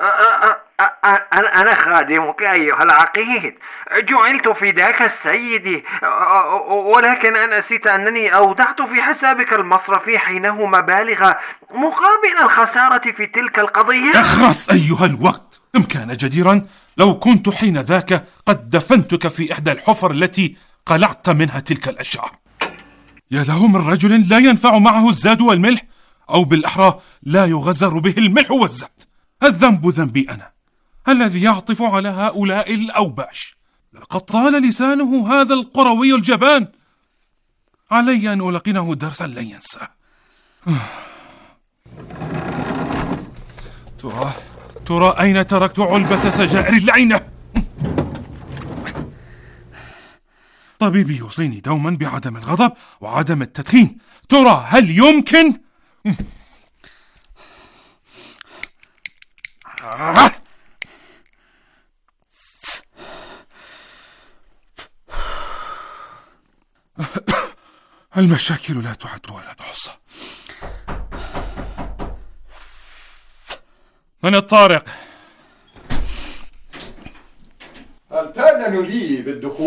أنا خادمك أيها العقيد، جعلت فداك سيدي، ولكن أنا نسيت أنني أودعت في حسابك المصرفي حينه مبالغ مقابل الخسارة في تلك القضية. اخرس أيها الوقت، إن كان جديرا لو كنت حين ذاك قد دفنتك في إحدى الحفر التي قلعت منها تلك الأشجار. يا له من رجل لا ينفع معه الزاد والملح، أو بالأحرى لا يغزر به الملح والزاد. الذنب ذنبي أنا الذي يعطف على هؤلاء الأوباش. لقد طال لسانه هذا القروي الجبان، علي أن ألقنه درسا لن ينساه. ترى أين تركت علبة سجائر اللعينة؟ طبيبي يوصيني دوما بعدم الغضب وعدم التدخين، ترى هل يمكن؟ المشاكل لا تعد ولا تحصى. من الطارق؟ هل تأذن لي بالدخول؟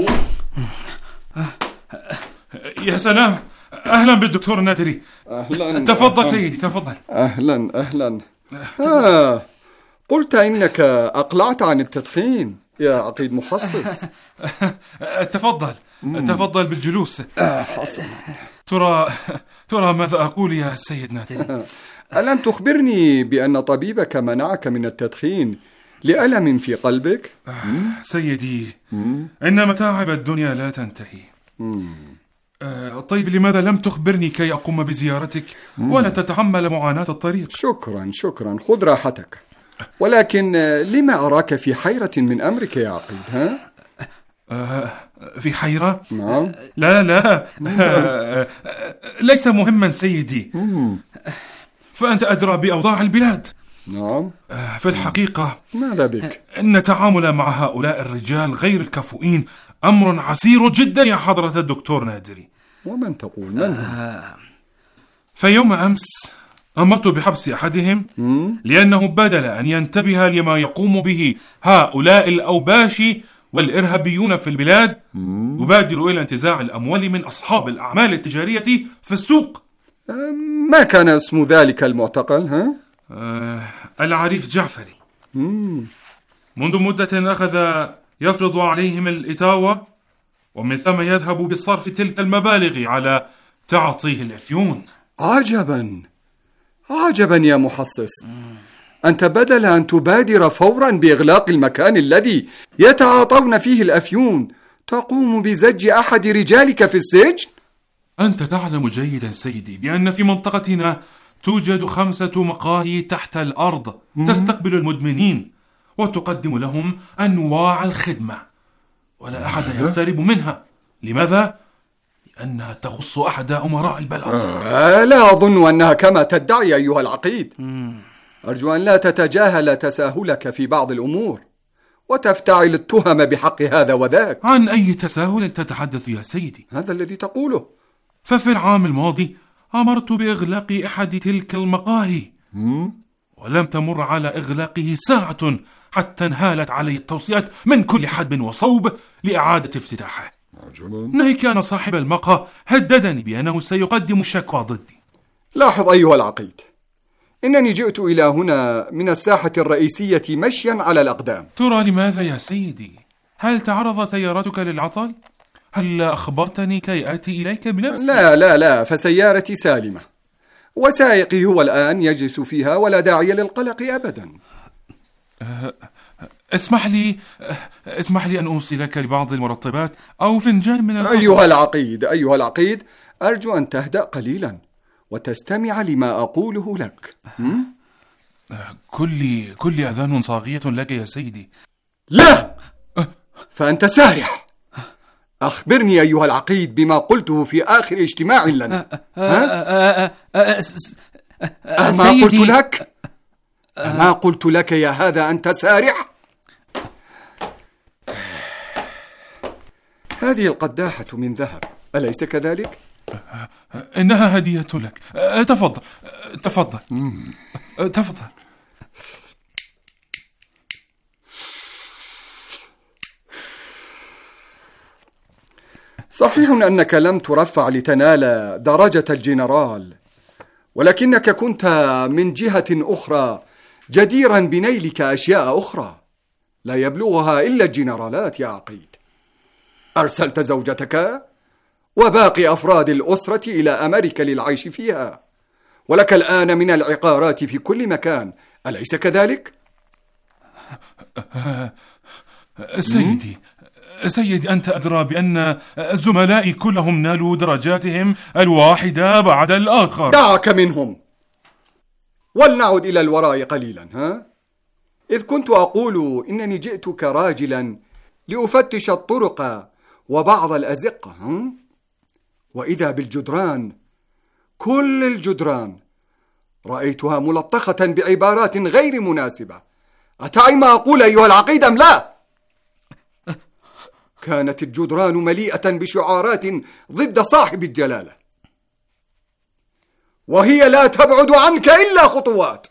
يا سلام، أهلا بالدكتور نادري. أهلا. تفضل سيدي، تفضل. أهلا. قلت إنك أقلعت عن التدخين يا عقيد محصص. تفضل بالجلوس. ترى ماذا أقول يا سيد نادري؟ ألم تخبرني بأن طبيبك منعك من التدخين لألم في قلبك؟ سيدي، إن متاعب الدنيا لا تنتهي. طيب لماذا لم تخبرني كي أقوم بزيارتك ولا تتحمل معاناة الطريق؟ شكرا، خذ راحتك. ولكن لما أراك في حيرة من أمرك يا عقيد؟ في حيرة؟ نعم. لا ليس مهما سيدي، فأنت أدرى بأوضاع البلاد. نعم. في الحقيقة ماذا بك؟ إن تعامل مع هؤلاء الرجال غير الكفؤين أمر عسير جدا يا حضرة الدكتور نادري. ومن تقول من هم؟ فيوم أمس أمرت بحبس أحدهم لأنه بدل أن ينتبه لما يقوم به هؤلاء الأوباشي والإرهابيون في البلاد يبادر إلى انتزاع الأموال من أصحاب الأعمال التجارية في السوق. ما كان اسم ذلك المعتقل؟ العريف جعفري. منذ مدة أخذ يفرض عليهم الإتاوة، ومن ثم يذهب بصرف تلك المبالغ على تعطيه الأفيون. عجبا يا محصص، أنت بدل أن تبادر فورا بإغلاق المكان الذي يتعاطون فيه الأفيون تقوم بزج أحد رجالك في السجن؟ أنت تعلم جيدا سيدي بأن في منطقتنا توجد 5 مقاهي تحت الأرض تستقبل المدمنين وتقدم لهم أنواع الخدمة، ولا أحد يقترب منها. لماذا؟ لأنها تخص أحد أمراء البلد. لا أظن أنها كما تدعي أيها العقيد. أرجو أن لا تتجاهل تساهلك في بعض الأمور وتفتعل التهم بحق هذا وذاك. عن أي تساهل تتحدث يا سيدي؟ هذا الذي تقوله. ففي العام الماضي أمرت بإغلاق أحد تلك المقاهي، ولم تمر على إغلاقه ساعة حتى انهالت علي التوصيات من كل حدب وصوب لإعادة افتتاحه. ناهيك أن صاحب المقهى هددني بأنه سيقدم شكوى ضدي. لاحظ أيها العقيد، إنني جئت إلى هنا من الساحة الرئيسية مشيا على الأقدام. ترى لماذا يا سيدي؟ هل تعرضت سيارتك للعطل؟ هل أخبرتني كي آتي إليك بنفسي؟ لا، فسيارتي سالمة، وسائقي هو الآن يجلس فيها، ولا داعي للقلق أبدا. اسمح لي أن أوصلك لبعض المرطبات أو فنجان من القهوة. أيها العقيد، أرجو أن تهدأ قليلا وتستمع لما أقوله لك. كل أذان صاغية لك يا سيدي. لا، فأنت سارح. أخبرني أيها العقيد بما قلته في آخر اجتماع لنا. ما قلت لك يا هذا أنت سارح؟ هذه القداحة من ذهب، أليس كذلك؟ إنها هدية لك. تفضل. صحيح أنك لم ترفع لتنال درجة الجنرال، ولكنك كنت من جهة أخرى جديرا بنيلك أشياء أخرى لا يبلغها إلا الجنرالات يا عقيد. أرسلت زوجتك وباقي أفراد الأسرة إلى أمريكا للعيش فيها، ولك الآن من العقارات في كل مكان، أليس كذلك؟ سيدي، أنت أدرى بأن زملائي كلهم نالوا درجاتهم الواحدة بعد الآخر. دعك منهم، ولنعد إلى الوراء قليلا. إذ كنت أقول إنني جئت كراجلا لأفتش الطرق وبعض الأزقة، وإذا بالجدران، كل الجدران رأيتها ملطخة بعبارات غير مناسبة. أتعي ما أقول أيها العقيد أم لا؟ كانت الجدران مليئة بشعارات ضد صاحب الجلالة، وهي لا تبعد عنك إلا خطوات.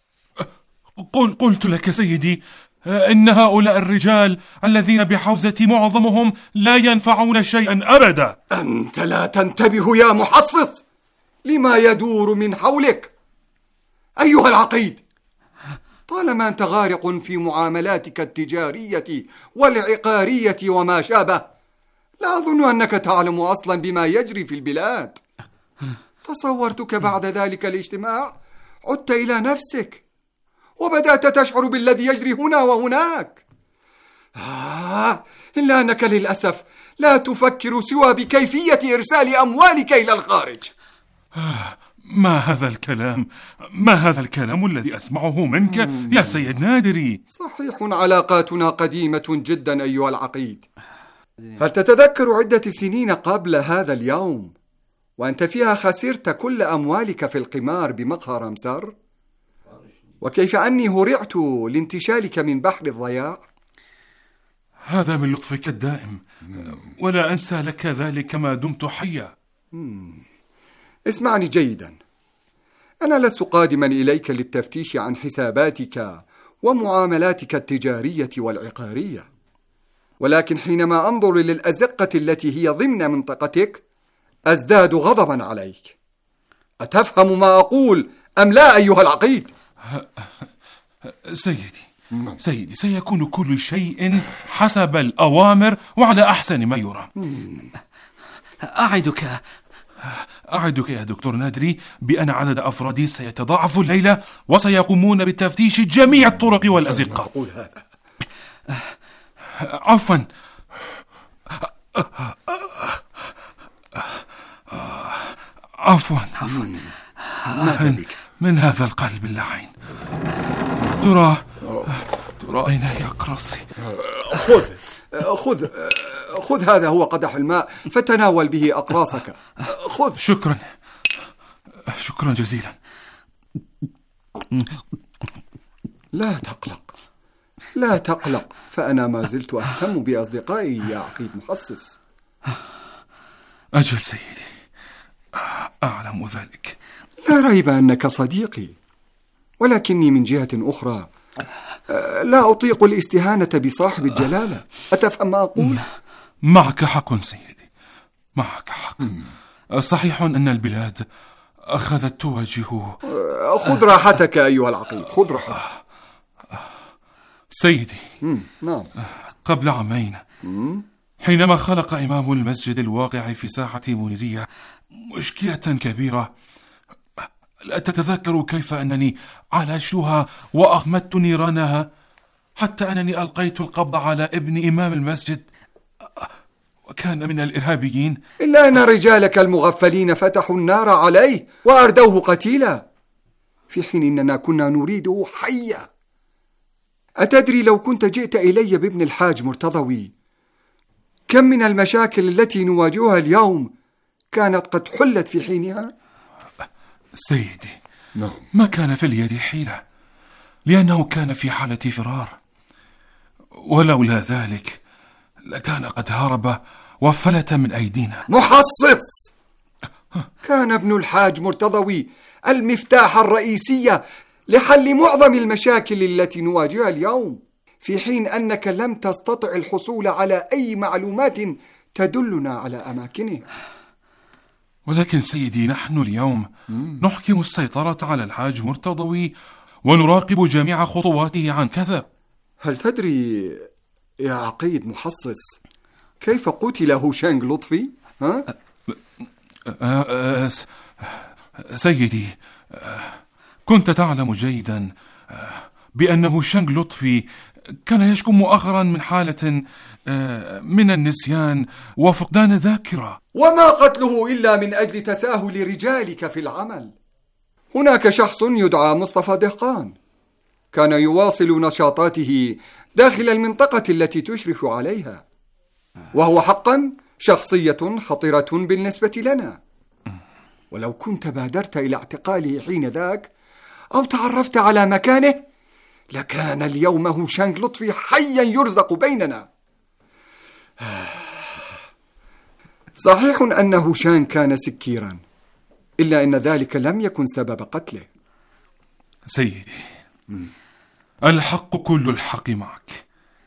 قلت لك سيدي إن هؤلاء الرجال الذين بحوزتي معظمهم لا ينفعون شيئا أبدا. أنت لا تنتبه يا محصص لما يدور من حولك أيها العقيد. طالما أنت غارق في معاملاتك التجارية والعقارية وما شابه، لا أظن أنك تعلم أصلا بما يجري في البلاد. تصورتك بعد ذلك الاجتماع عدت إلى نفسك وبدأت تشعر بالذي يجري هنا وهناك. إلا أنك للأسف لا تفكر سوى بكيفية إرسال أموالك إلى الخارج. ما هذا الكلام الذي أسمعه منك يا سيد نادري؟ صحيح علاقاتنا قديمة جدا أيها العقيد. هل تتذكر عدة سنين قبل هذا اليوم وأنت فيها خسرت كل أموالك في القمار بمقهى رمسر؟ وكيف أني هرعت لانتشالك من بحر الضياع؟ هذا من لطفك الدائم، ولا أنسى لك ذلك ما دمت حيا. اسمعني جيدا، أنا لست قادما إليك للتفتيش عن حساباتك ومعاملاتك التجارية والعقارية، ولكن حينما أنظر للأزقة التي هي ضمن منطقتك أزداد غضبا عليك. أتفهم ما أقول أم لا أيها العقيد؟ سيدي سيكون كل شيء حسب الأوامر وعلى أحسن ما يرى. أعدك يا دكتور نادري بأن عدد أفرادي سيتضاعف الليلة وسيقومون بتفتيش جميع الطرق والأزقة. عفوا من هذا القلب اللعين. ترى أين يقرصي؟ خذ هذا هو قدح الماء فتناول به أقراصك. خذ. شكرا جزيلا. لا تقلق فأنا ما زلت أهتم بأصدقائي يا عقيد محصص. أجل سيدي، أعلم ذلك. لا ريب أنك صديقي، ولكني من جهة أخرى لا أطيق الاستهانة بصاحب الجلالة. أتفهم ما أقول؟ معك حق سيدي، معك حق. صحيح أن البلاد أخذت توجه. خذ راحتك أيها العقيد، خذ راحتك. سيدي، نعم. قبل عامين حينما خلق إمام المسجد الواقع في ساحة منيرية مشكلة كبيرة، لا تتذكر كيف أنني عالجتها وأغمدت نيرانها حتى أنني ألقيت القبض على ابن إمام المسجد وكان من الإرهابيين، إلا أن رجالك المغفلين فتحوا النار عليه وأردوه قتيلا، في حين إننا كنا نريده حيا. أتدري لو كنت جئت إلي بابن الحاج مرتضوي كم من المشاكل التي نواجهها اليوم كانت قد حلت في حينها؟ سيدي، ما كان في اليد حيلة، لأنه كان في حالة فرار، ولولا ذلك لكان قد هرب وفلت من أيدينا. محصص! كان ابن الحاج مرتضوي المفتاح الرئيسي لحل معظم المشاكل التي نواجهها اليوم، في حين أنك لم تستطع الحصول على أي معلومات تدلنا على أماكنه. ولكن سيدي، نحن اليوم نحكم السيطرة على الحاج مرتضوي ونراقب جميع خطواته عن كثب. هل تدري يا عقيد محصص كيف قتل هوشانغ لطفي؟ سيدي، كنت تعلم جيدا بأن هوشانغ لطفي كان يشكو مؤخرا من حالة من النسيان وفقدان الذاكرة. وما قتله إلا من أجل تساهل رجالك في العمل. هناك شخص يدعى مصطفى دهقان كان يواصل نشاطاته داخل المنطقة التي تشرف عليها، وهو حقا شخصية خطيرة بالنسبة لنا. ولو كنت بادرت إلى اعتقاله حين ذاك أو تعرفت على مكانه لكان اليوم هوشانغ لطفي حيا يرزق بيننا. صحيح أن هوشانغ كان سكيرا، إلا أن ذلك لم يكن سبب قتله. سيدي، الحق كل الحق معك،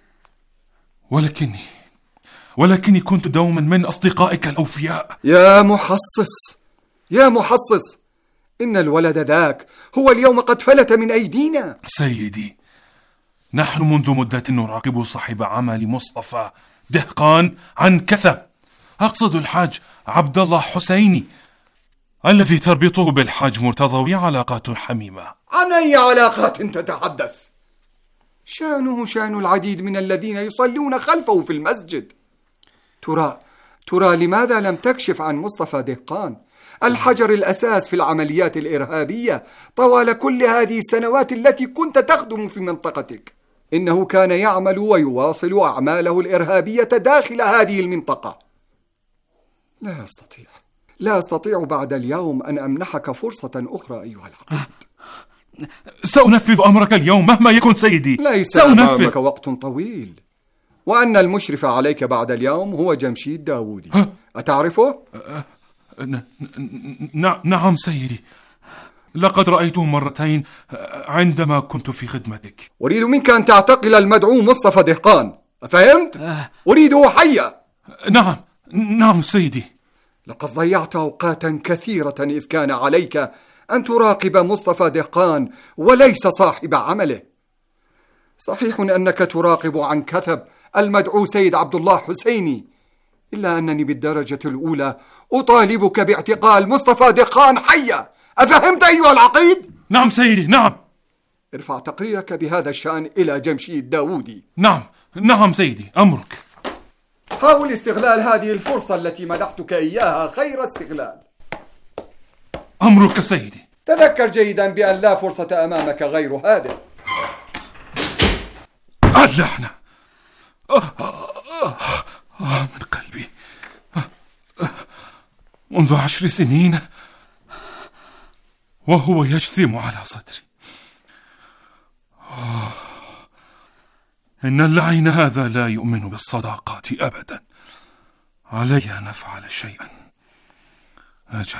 ولكني كنت دوما من أصدقائك الأوفياء. يا محصص، يا محصص، إن الولد ذاك هو اليوم قد فلت من أيدينا. سيدي، نحن منذ مدة نراقب صاحب عمل مصطفى دهقان عن كثب، أقصد الحاج عبد الله حسيني الذي تربطه بالحاج مرتضوي علاقات حميمة. عن أي علاقات تتحدث؟ شأنه شأن العديد من الذين يصلون خلفه في المسجد. ترى لماذا لم تكشف عن مصطفى دهقان الحجر الأساس في العمليات الإرهابية طوال كل هذه السنوات التي كنت تخدم في منطقتك؟ إنه كان يعمل ويواصل أعماله الإرهابية داخل هذه المنطقة. لا أستطيع بعد اليوم أن أمنحك فرصة أخرى أيها العقيد. سأنفذ أمرك اليوم مهما يكن سيدي. ليس أمامك وقت طويل، وأن المشرف عليك بعد اليوم هو جمشيد داوودي. أتعرفه؟ نعم سيدي، لقد رأيته مرتين عندما كنت في خدمتك. أريد منك أن تعتقل المدعو مصطفى دهقان، أفهمت؟ أريده حيا. نعم سيدي. لقد ضيعت أوقاتا كثيرة إذ كان عليك أن تراقب مصطفى دهقان وليس صاحب عمله. صحيح أنك تراقب عن كثب المدعو سيد عبد الله حسيني، إلا أنني بالدرجة الأولى أطالبك باعتقال مصطفى دهقان حيا. أفهمت أيها العقيد؟ نعم سيدي، نعم. ارفع تقريرك بهذا الشأن إلى جمشيد داوودي. نعم سيدي، أمرك. حاول استغلال هذه الفرصة التي منحتك إياها خير استغلال. أمرك سيدي. تذكر جيدا بأن لا فرصة أمامك غير هذه. اللعنة من قلبي. منذ 10 سنين وهو يجثم على صدري. إن اللعين هذا لا يؤمن بالصداقات أبدا. علي أن أفعل شيئا. أجل،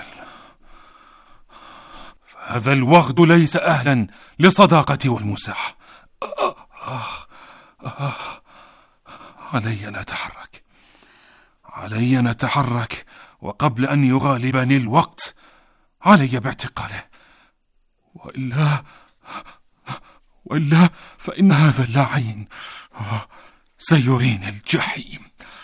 فهذا الوغد ليس أهلا لصداقتي والمساح. علي أن أتحرك وقبل أن يغالبني الوقت علي باعتقاله، وإلا فإن هذا اللاعين سيريني الجحيم.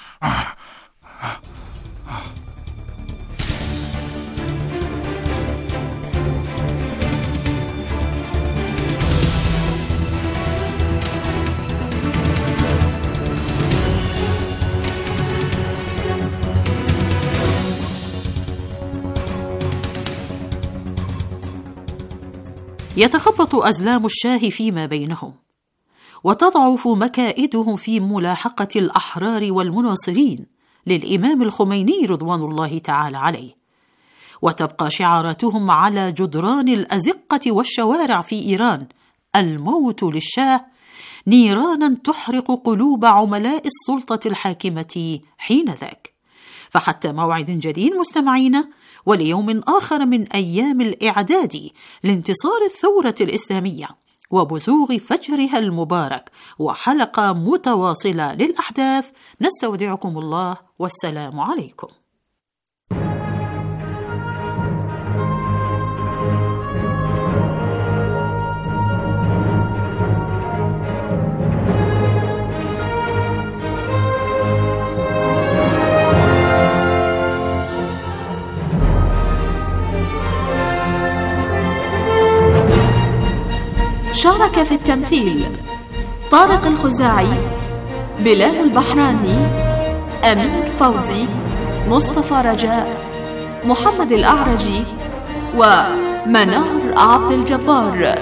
يتخبط أزلام الشاه فيما بينهم، وتضعف مكائدهم في ملاحقة الأحرار والمناصرين للإمام الخميني رضوان الله تعالى عليه، وتبقى شعاراتهم على جدران الأزقة والشوارع في إيران: الموت للشاه، نيرانا تحرق قلوب عملاء السلطة الحاكمة حينذاك. فحتى موعد جديد مستمعين، وليوم آخر من أيام الإعداد لانتصار الثورة الإسلامية وبزوغ فجرها المبارك، وحلقة متواصلة للأحداث، نستودعكم الله والسلام عليكم. شارك في التمثيل طارق الخزاعي، بلال البحراني، أمير فوزي، مصطفى رجاء، محمد الأعرجي، ومنار عبد الجبار.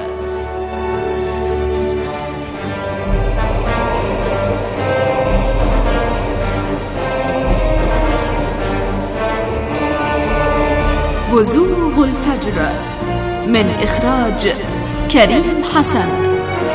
بزوغ الفجر من إخراج كريم حسن.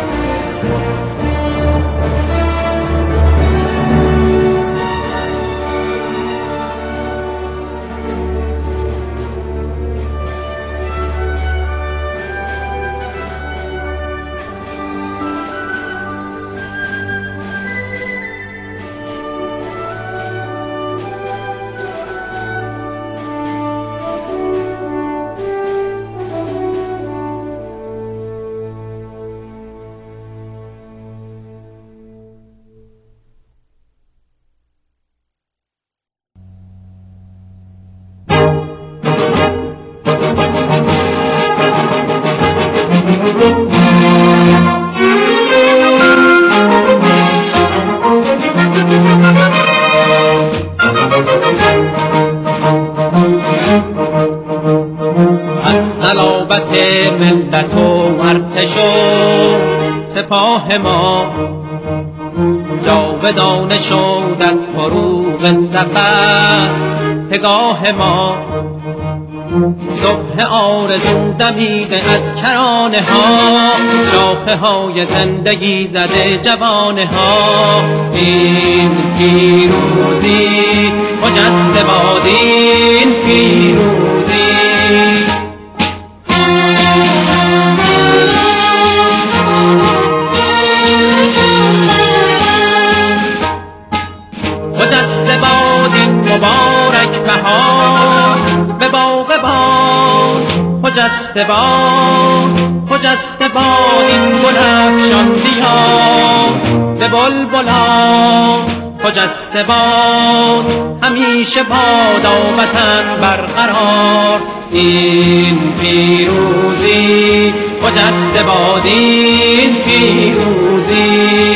ملت و ارتش و سپاه ما جاودانه شد از فروغ ظفر پگاه ما. صبح آرزو دمیده از کرانه ها، شاخه های زندگی زده جوانه ها. این پیروزی خجسته باد، این پیروزی خجسته باد، این مبارک بهار به باغ باد. خجسته باد، خجسته باد، این گل افشان بیار به بلبلان. خجسته باد، همیشه بادا وطن برقرار. این پیروزی خجسته باد، این پیروزی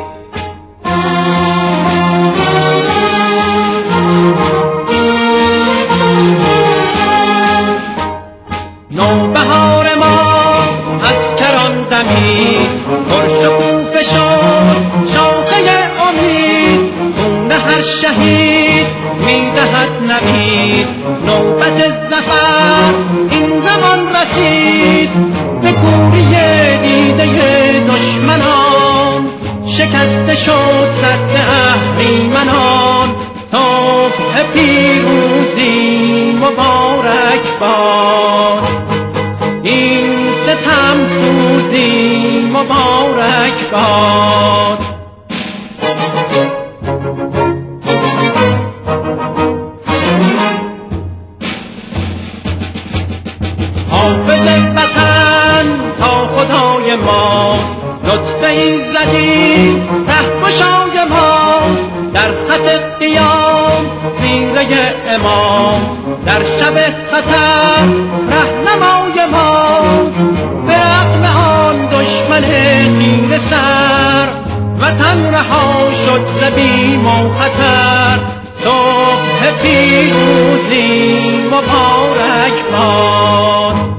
نوبهار ما از کران دمید، پرشکوفه شد شاخه امید. خون هر شهید میدهد نوید، نوبت ظفر این زمان رسید. به کوری دیده دشمنان شکسته شد سد اهریمنان. صبح پیروزی مبارک باد، این ستم سوزی مبارک باد. لطف ایزدی رهگشای ماست، در خط قیام زیره امام، در شب خطر رهنمای ماست. به رغم آن دشمن تیره سر، وطن رها شد ز بیم و خطر. صبح پیروزی مبارک باد.